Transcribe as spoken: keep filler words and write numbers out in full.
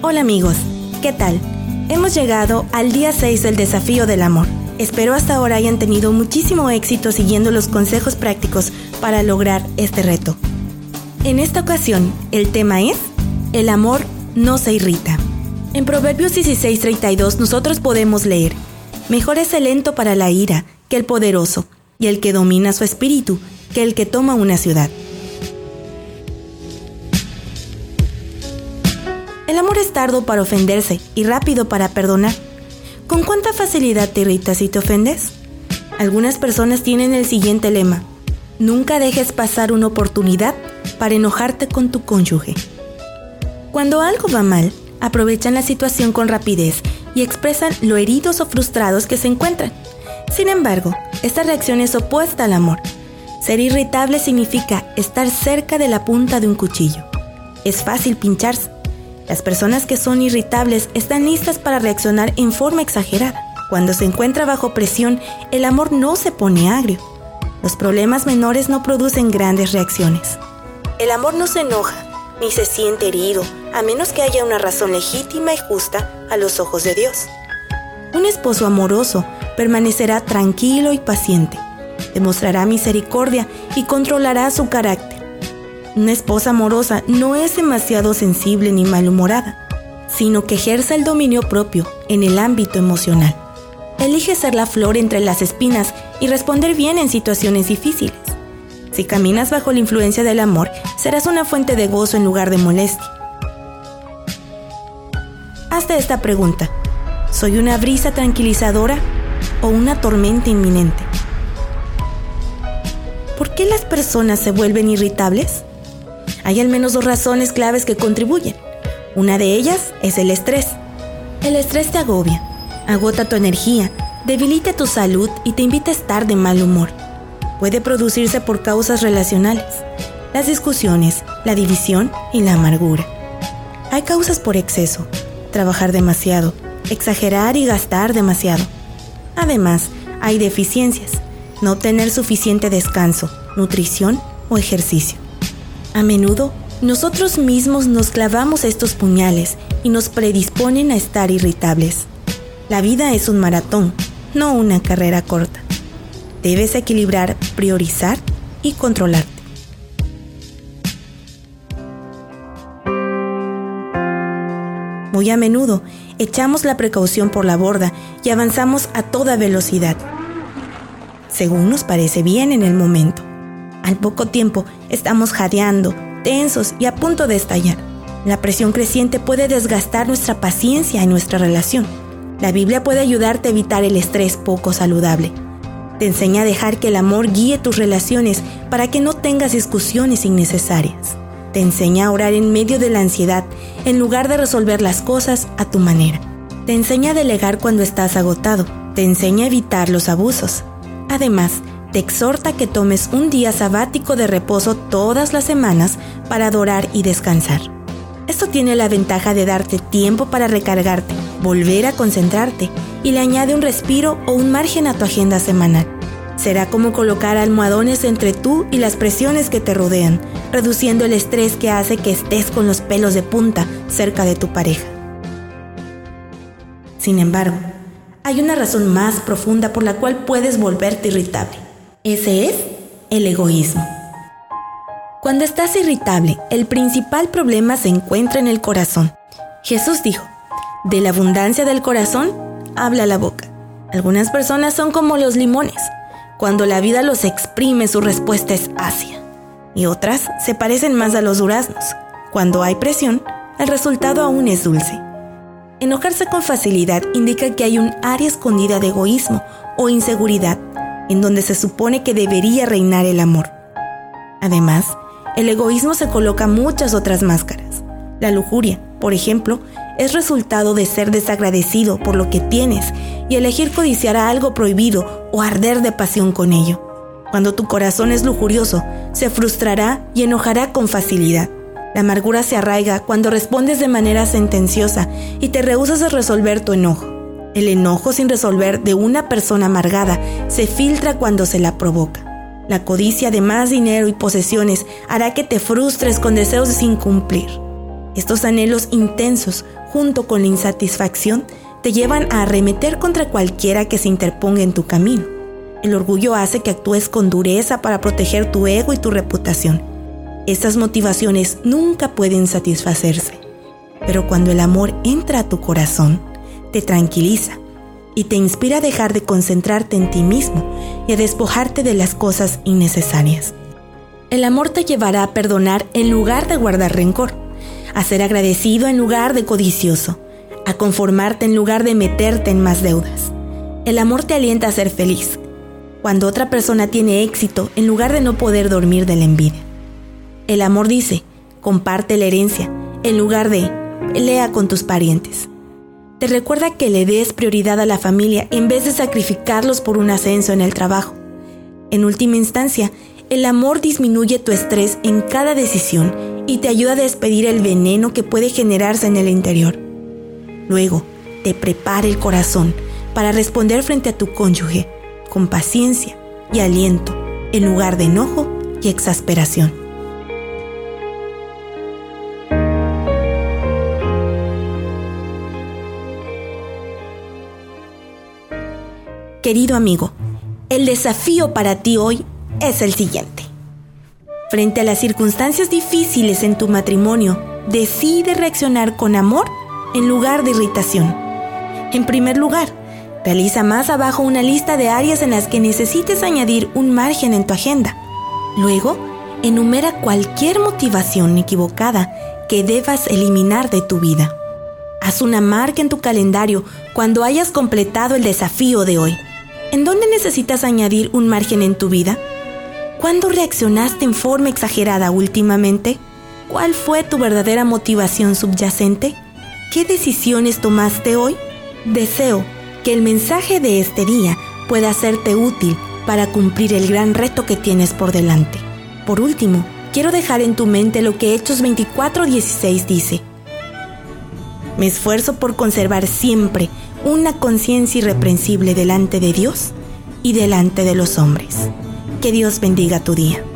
Hola amigos, ¿qué tal? Hemos llegado al día seis del desafío del amor. Espero hasta ahora hayan tenido muchísimo éxito siguiendo los consejos prácticos para lograr este reto. En esta ocasión, el tema es: el amor no se irrita. En Proverbios dieciséis treinta y dos nosotros podemos leer: mejor es el lento para la ira que el poderoso, y el que domina su espíritu que el que toma una ciudad. El amor es tardo para ofenderse y rápido para perdonar. ¿Con cuánta facilidad te irritas y te ofendes? Algunas personas tienen el siguiente lema: nunca dejes pasar una oportunidad para enojarte con tu cónyuge. Cuando algo va mal, aprovechan la situación con rapidez y expresan lo heridos o frustrados que se encuentran. Sin embargo, esta reacción es opuesta al amor. Ser irritable significa estar cerca de la punta de un cuchillo. Es fácil pincharse. Las personas que son irritables están listas para reaccionar en forma exagerada. Cuando se encuentra bajo presión, el amor no se pone agrio. Los problemas menores no producen grandes reacciones. El amor no se enoja, ni se siente herido, a menos que haya una razón legítima y justa a los ojos de Dios. Un esposo amoroso permanecerá tranquilo y paciente, demostrará misericordia y controlará su carácter. Una esposa amorosa no es demasiado sensible ni malhumorada, sino que ejerce el dominio propio en el ámbito emocional. Elige ser la flor entre las espinas y responder bien en situaciones difíciles. Si caminas bajo la influencia del amor, serás una fuente de gozo en lugar de molestia. Hazte esta pregunta: ¿soy una brisa tranquilizadora o una tormenta inminente? ¿Por qué las personas se vuelven irritables? Hay al menos dos razones claves que contribuyen. Una de ellas es el estrés. El estrés te agobia, agota tu energía, debilita tu salud y te invita a estar de mal humor. Puede producirse por causas relacionales: las discusiones, la división y la amargura. Hay causas por exceso: trabajar demasiado, exagerar y gastar demasiado. Además, hay deficiencias: no tener suficiente descanso, nutrición o ejercicio. A menudo, nosotros mismos nos clavamos estos puñales y nos predisponen a estar irritables. La vida es un maratón, no una carrera corta. Debes equilibrar, priorizar y controlarte. Muy a menudo, echamos la precaución por la borda y avanzamos a toda velocidad, según nos parece bien en el momento. Al poco tiempo, estamos jadeando, tensos y a punto de estallar. La presión creciente puede desgastar nuestra paciencia y nuestra relación. La Biblia puede ayudarte a evitar el estrés poco saludable. Te enseña a dejar que el amor guíe tus relaciones para que no tengas discusiones innecesarias. Te enseña a orar en medio de la ansiedad, en lugar de resolver las cosas a tu manera. Te enseña a delegar cuando estás agotado. Te enseña a evitar los abusos. Además, te exhorta a que tomes un día sabático de reposo todas las semanas para adorar y descansar. Esto tiene la ventaja de darte tiempo para recargarte, volver a concentrarte, y le añade un respiro o un margen a tu agenda semanal. Será como colocar almohadones entre tú y las presiones que te rodean, reduciendo el estrés que hace que estés con los pelos de punta cerca de tu pareja. Sin embargo, hay una razón más profunda por la cual puedes volverte irritable. Ese es el egoísmo. Cuando estás irritable, el principal problema se encuentra en el corazón. Jesús dijo: de la abundancia del corazón habla la boca. Algunas personas son como los limones. Cuando la vida los exprime, su respuesta es ácida. Y otras se parecen más a los duraznos. Cuando hay presión, el resultado aún es dulce. Enojarse con facilidad indica que hay un área escondida de egoísmo o inseguridad, en donde se supone que debería reinar el amor. Además, el egoísmo se coloca muchas otras máscaras. La lujuria, por ejemplo, es resultado de ser desagradecido por lo que tienes y elegir codiciar a algo prohibido o arder de pasión con ello. Cuando tu corazón es lujurioso, se frustrará y enojará con facilidad. La amargura se arraiga cuando respondes de manera sentenciosa y te rehúsas a resolver tu enojo. El enojo sin resolver de una persona amargada se filtra cuando se la provoca. La codicia de más dinero y posesiones hará que te frustres con deseos sin cumplir. Estos anhelos intensos junto con la insatisfacción, te llevan a arremeter contra cualquiera que se interponga en tu camino. El orgullo hace que actúes con dureza para proteger tu ego y tu reputación. Estas motivaciones nunca pueden satisfacerse. Pero cuando el amor entra a tu corazón, te tranquiliza y te inspira a dejar de concentrarte en ti mismo y a despojarte de las cosas innecesarias. El amor te llevará a perdonar en lugar de guardar rencor, a ser agradecido en lugar de codicioso, a conformarte en lugar de meterte en más deudas. El amor te alienta a ser feliz cuando otra persona tiene éxito en lugar de no poder dormir de la envidia. El amor dice, comparte la herencia en lugar de pelea con tus parientes. Te recuerda que le des prioridad a la familia en vez de sacrificarlos por un ascenso en el trabajo. En última instancia, el amor disminuye tu estrés en cada decisión y te ayuda a despedir el veneno que puede generarse en el interior. Luego, te prepara el corazón para responder frente a tu cónyuge con paciencia y aliento en lugar de enojo y exasperación. Querido amigo, el desafío para ti hoy es el siguiente. Frente a las circunstancias difíciles en tu matrimonio, decide reaccionar con amor en lugar de irritación. En primer lugar, realiza más abajo una lista de áreas en las que necesites añadir un margen en tu agenda. Luego, enumera cualquier motivación equivocada que debas eliminar de tu vida. Haz una marca en tu calendario cuando hayas completado el desafío de hoy. ¿En dónde necesitas añadir un margen en tu vida? ¿Cuándo reaccionaste en forma exagerada últimamente? ¿Cuál fue tu verdadera motivación subyacente? ¿Qué decisiones tomaste hoy? Deseo que el mensaje de este día pueda serte útil para cumplir el gran reto que tienes por delante. Por último, quiero dejar en tu mente lo que Hechos veinticuatro dieciséis dice. Me esfuerzo por conservar siempre una conciencia irreprensible delante de Dios y delante de los hombres. Que Dios bendiga tu día.